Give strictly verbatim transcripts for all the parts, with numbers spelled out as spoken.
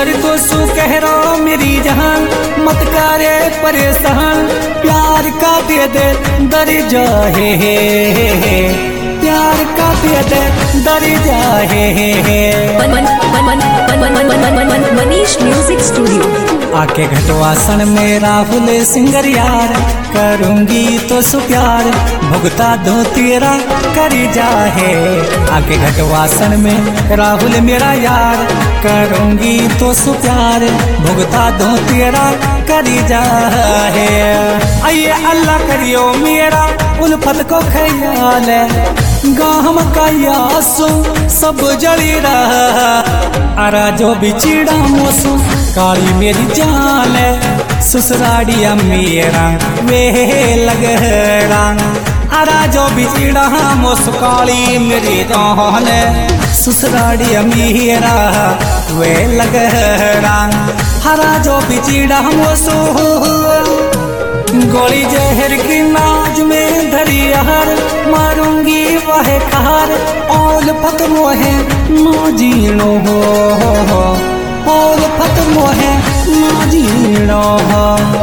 सुंदर तो सु कह रहा मेरी जहान, मत करे परेशान, प्यार का दे दे दर्जा है, प्यार का दे दे दर्जा है। मनीष म्यूजिक स्टूडियो आके घटवासन में राहुल सिंगर यार, करूंगी तो सु प्यार, भुगता दो तेरा करी जाहे। आके घटवासन में राहुल मेरा यार, करूंगी तो सु प्यार, भुगता दो तेरा करी जाहे। आइए अल्लाह करियो मेरा उल्फत को ख्याल, गाम का यासो सब जली रहा, अरा जो बिछड़ा मोसो काली मेरी जान, ससुराड़िया मेरा वे लगड़ा, अरा जो बिछड़ा मोसो काली मेरी जान, ससुराड़िया मेरा वे लगड़ा, हरा जो बिछड़ा मोसो गोली जहर की नाज में धरी यार, मारूंगी वह खार, औल फत मोहे ना जीनो हो, औल फत मोहे ना जीनो हो।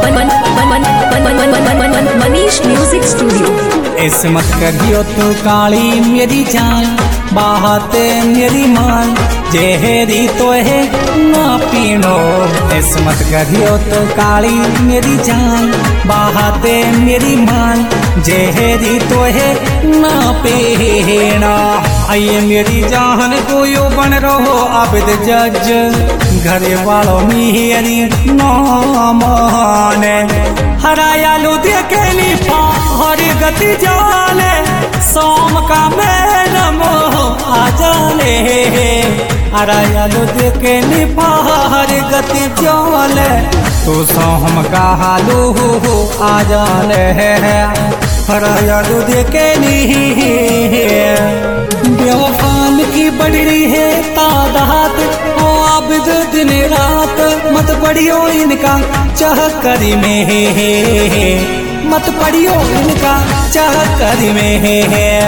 मनीष म्यूजिक स्टूडियो ऐसे मत करियो तो काली मेरी जान, बाते मेरी मान, जहरी तो है ना पीनो। ऐसे मत करियो तो काली मेरी जान, बाते मेरी मान, जहरी तो है ना पीना। आइए मेरी जान को यो बन रहो आबिद जज, घरे वालों मेरी ना माने, हराया लो देखेली पाहर गति जाने, सोम का मेरा मोह आ जाने, हराया लो देखेली पाहर गति जाने, तो सोम का हालू आ जाने, हराया लो देखेली बेवफान की बड़ी है तादाद, ओ आबिद दिन रात, मत पड़ियो इनका चक्कर में, मत पड़ियो इनका चक्कर में।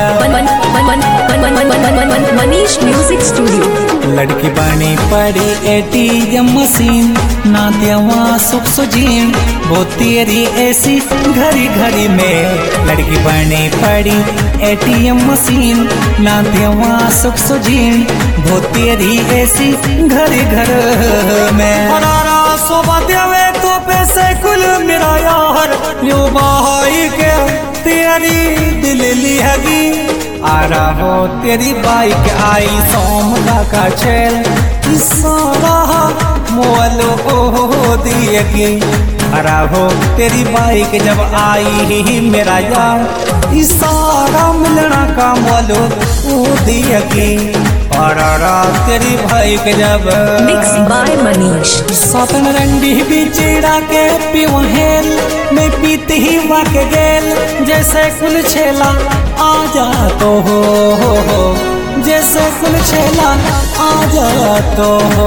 मनीष म्यूजिक स्टूडियो लड़की बनी पड़ी एटीएम मशीन, ना देवा सुख सुजीन, वो तेरी ऐसी घड़ी घड़ी में। लड़की बनी पड़ी एटीएम मशीन, ना देवा सुख सुजीन, वो तेरी ऐसी घड़ी घर में। हरारा सोबा देवे तो पैसे कुल मेरा यार, यो भाई के तेरी दिल लिहगी, आरा हो तेरी बाइक आई सोमदा का चेल, सारा मोलो हो दिएगी, अरा हो तेरी बाइक जब आई ही मेरा यार, सारा मिलना का मोलो हो दिएगी, और तेरी भाई के जब मिक्स बाय मनीष। सतन रंडी बिचड़ा के पिवहेल, मैं पीती ही वाक गेल, जैसे कुल छेला आ जा तो हो, हो, हो जैसे कुल छेला आ जा तो हो।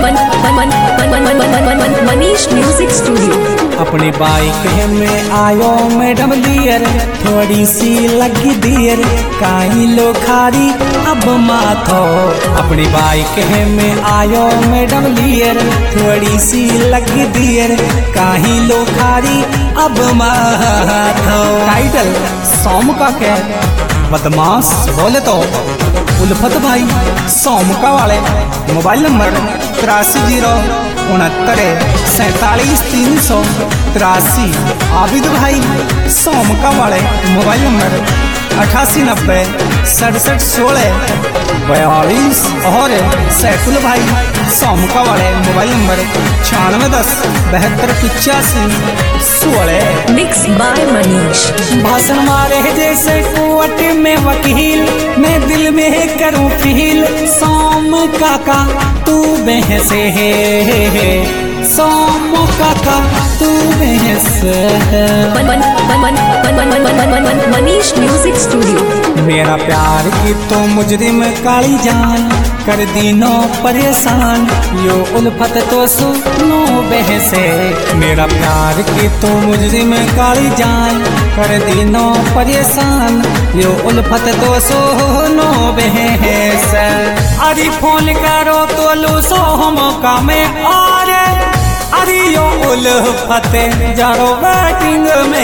मनीष म्यूजिक स्टूडियो अपनी बाइक में आयो मैडम डियर, थोड़ी सी लगी देर, काई लो खारी अब माथो। अपनी बाइक में आयो मैडम डियर, थोड़ी सी लगी देर, काई लो खारी अब माथो। टाइटल सोम का क्या बदमाश बोले तो उल्फत भाई सोमका वाले, मोबाइल नंबर तिरासी जीरो उनहत्तर सैतालीस तीन सौ तिरासी। आबिद भाई सोमका वाले, मोबाइल नंबर अठासी नब्बे सड़सठ सोलह बयालीस। और सैफुल भाई सोमका वाले, मोबाइल नंबर छियानवे दस बहत्तर पिचासी सोलह। Mix by Manish. भाषण मारे जैसे कोर्ट में वकील, मैं दिल में करूं फील, सोम काका तू बहसे है, सोम काका तू बहसे है। मनीष म्यूजिक स्टूडियो मेरा प्यार की तो मुजरिम काली जान, कर दीनो परेशान यो उल्फत तो सुनो बहसे मेरा प्यार की तो मुजरिम काली जान कर दीनो परेशान यो उल्फत तो सुनो बहसे अरे फोन करो तो लो सो हम कामे और अरे यो उल्फत जारो वेटिंग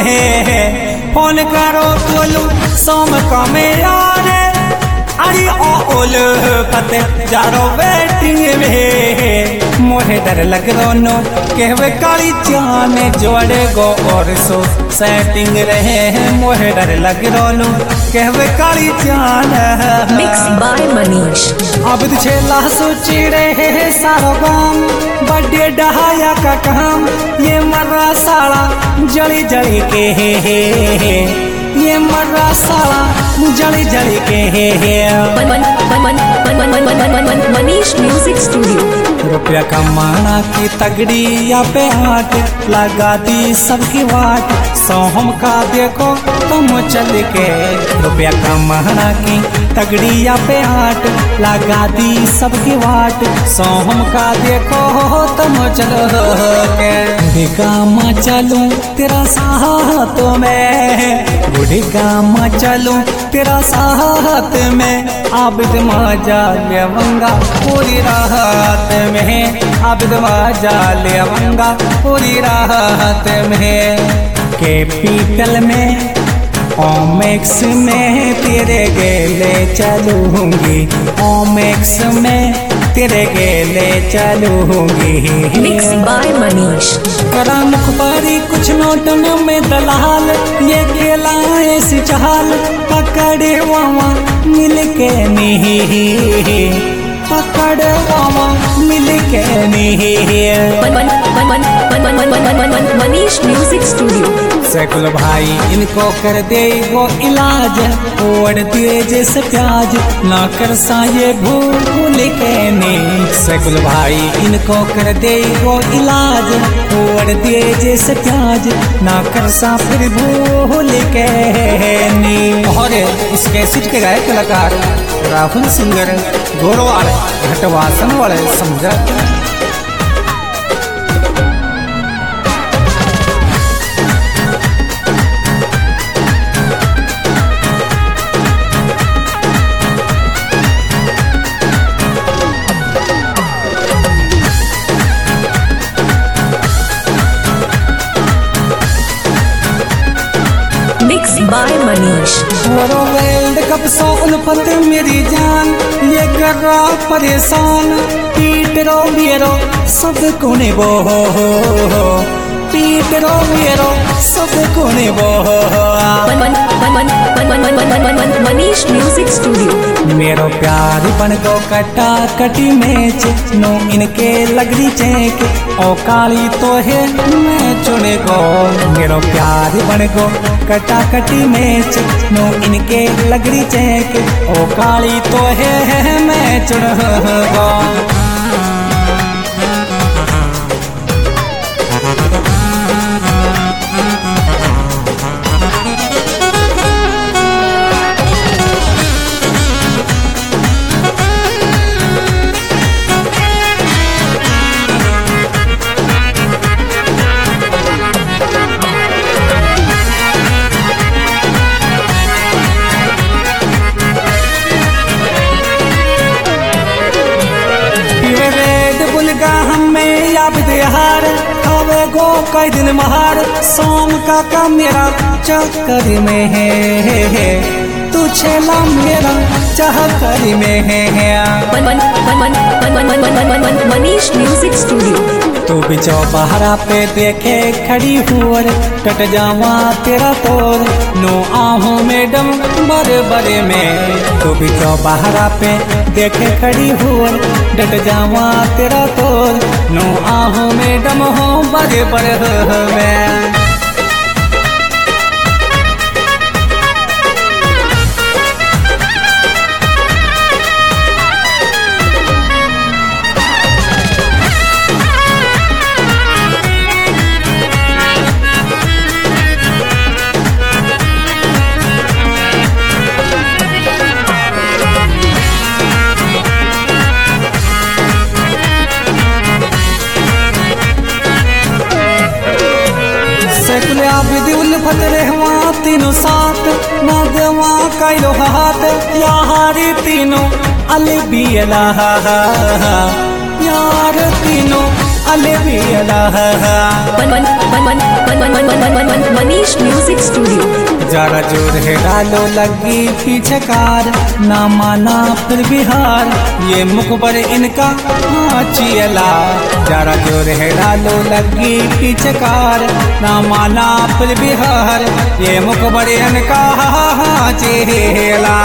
में फोन करो तो लो सोम कामे और अरे ओ उल्फत जारो वेटिंग में मोहे डर लग रोनो कहवे काली जान जोड़े गो और सो सेटिंग रहे मोहे डर लग रोनो कहवे काली जान Mixed by Manish. अब छेला सोची रहे सारो गाम बड़े डहाया का काम ये मर्रा साला जड़ी जड़ी के हे हे हे ये मर्रा साला जड़ी जड़ी के हे हे मन मन मन मन मन मन मन मन मन मनीष म्यूजिक स्टूडियो। रुपया कमाना की तगड़ी या पे हाथ लगा दी सबकी वाट सोहम का देखो तुम चल के रुपया कमाना की तगड़ी या पे हाथ लगा दी सबकी वाट सोहम का देखो तुम चलो के बूढ़ी काम चलूं तेरा साथ में बूढ़ी काम चलूं तेरा साथ में आबिद मजा लेवंगा पूरी राहत में आबिद मजा लेवंगा पूरी राहत में कैपिटल में ओमेक्स में तेरे गेले चलूंगी ओमेक्स में तेरे गेले चलूंगी Mixed by Manish. करा मुखबारी कुछ नोटन में दलाल ये खेला ऐसी चाल पकड़े वामा मिल के नहीं पकड़े वामा मिल के नहीं मन मन मन मन मन मन मन मन मन मनीष म्यूजिक स्टूडियो। सैकुल भाई इनको कर दे वो इलाज ओढ़ दिए जैसे प्याज ना कर सा ये भूल के नहीं सैकुल भाई इनको कर दे वो इलाज ओढ़ दिए जैसे प्याज ना कर सा फिर भूल के नहीं। और इसके सीट के गायक कलाकार राहुल सिंगर गोरो वाले घटवासन वाले समझा Mixed by Manish. World cup सो उल्फत मेरी जान ये कर रहा परेशान पीट रो मेरो सब कोने बो पीट रो मेरो सब कोने बो मन मन मन मन मन मन मन मन मन मन मनीष म्यूजिक स्टूडियो। मेरो प्यार बन गो कटा कटी मैच नो इनके लगरी चेक ओ काली तो है मैं चुने गो मेरो प्यार बन गो कटा कटी मैच नो इनके लगरी चेक ओ काली तो है मैं चुन गो हार खावे गो कई दिन महार सोम का का मेरा चक्कर में है तू छेला मेरा चक्कर में है मन मन मन मन मन मन मन मन मन मनीष म्यूजिक स्टूडियो। तू भी चौबारा पे देखे खड़ी हुअर कट जावा तेरा तोर नो आहू मैडम बड़े बड़े में तू भी चौबारा पे देखे खड़ी हुअर डट जावा तेरा तोर नो आहू मैडम हो बड़े बड़े में आबिद उल्फत रहवा तीनों साथ ना देवा कैलो हाथ यारी तीनों अलबियला यार तीनों अलबियला मनीष म्यूजिक स्टूडियो। जरा जोर है डालो लगी पीछे कार ना माना फिर बिहार ये मुखबर इनका चियला। जरा जोर है डालो लगी पीछे कार ना माना फिर बिहार ये मुखबर इनका चियला।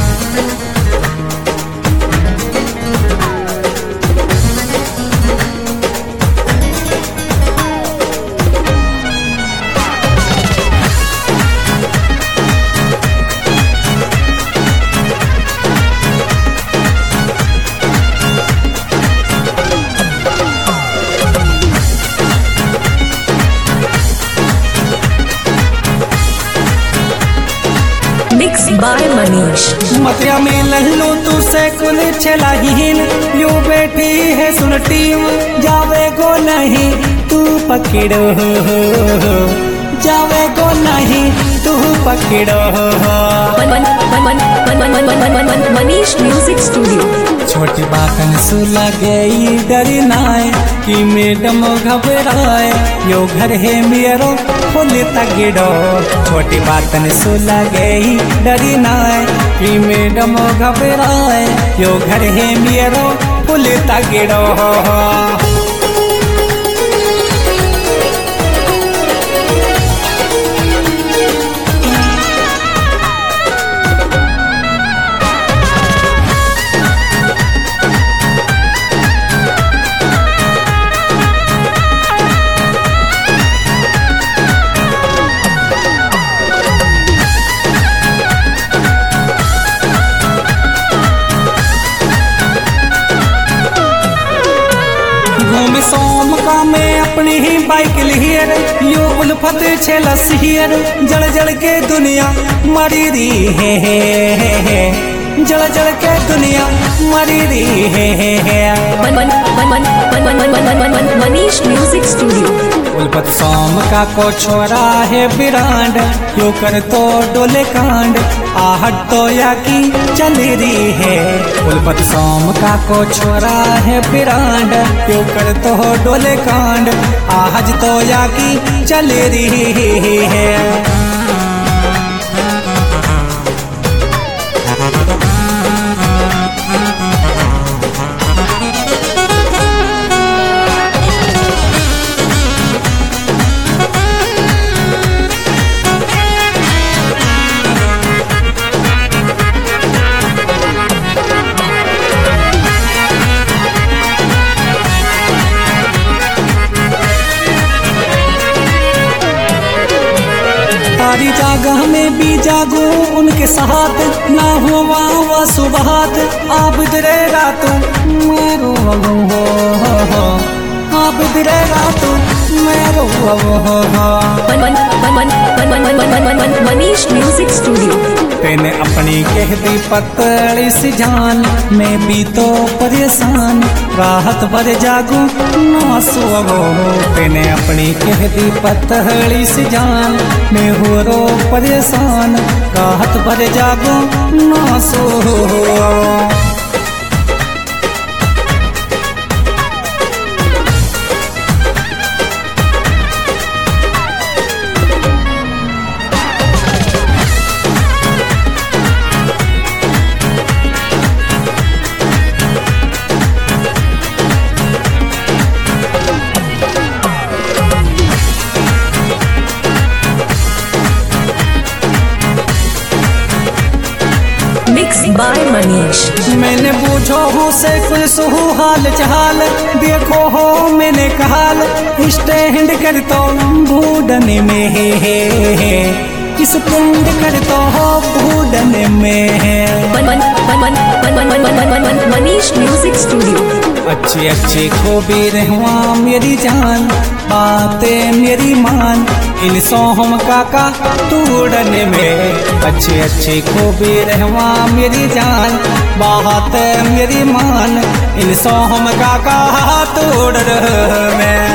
Mix by Manish. मतिया में लल्लू तू से कुल छलाहीन यू बैठी है सुन टीम जावे गो नहीं तू पकड़ो जावे गो नहीं तू पकड़ो। Manish music studio. छोटी बातन सुला गई डरी नाय कि मैडम घबराए यो घर है मेरो फुल तगड़ो। छोटी बातन सुला गई डरी नाय कि मैडम घबराए यो घर है मेरो फुल तगड़ो। सोम का मैं अपनी ही बाइक लिहियर यो उल्फत छेला सिहियर जड़ जड़ के दुनिया मरी री है, है, है, है। जड़ जड़ के दुनिया मरी री है, है, है। Manish music studio. उल्फत सोम का को छोरा है बिरांड यो कर तो डोले कांड आहट तो या की चल रही है। उल्फत सोम का को छोरा है बिरांड यो कर तो डोले कांड आहज तो या की चल रही है। सारी जागह में भी जागो उनके साथ ना हुआ वह सुबहात आप दरे रातों मेरो हो आप दरे रातों मेरो हो। Manish music studio. तेने अपनी कह दी पतली सी जान मैं भी तो परेशान राहत भर जागू ना सोवो। तेने अपनी कह दी पतली सी जान मैं हो रो परेशान राहत भर जागू ना सोवो। बाय मनीष। मैंने पूछो हो से कुल सुहू हाल चाल देखो हो मैंने कहाल स्टैंड कर तो भूडन में है किस पेंड कर तो हो भूडन में है। Manish music studio. अच्छी अच्छी खूबी रहवा मेरी जान बातें मेरी मान इन सोहम काका तूड़न में। अच्छी अच्छी खूबी रहवा मेरी जान बातें मेरी मान इन सोहम काका तूड़ में।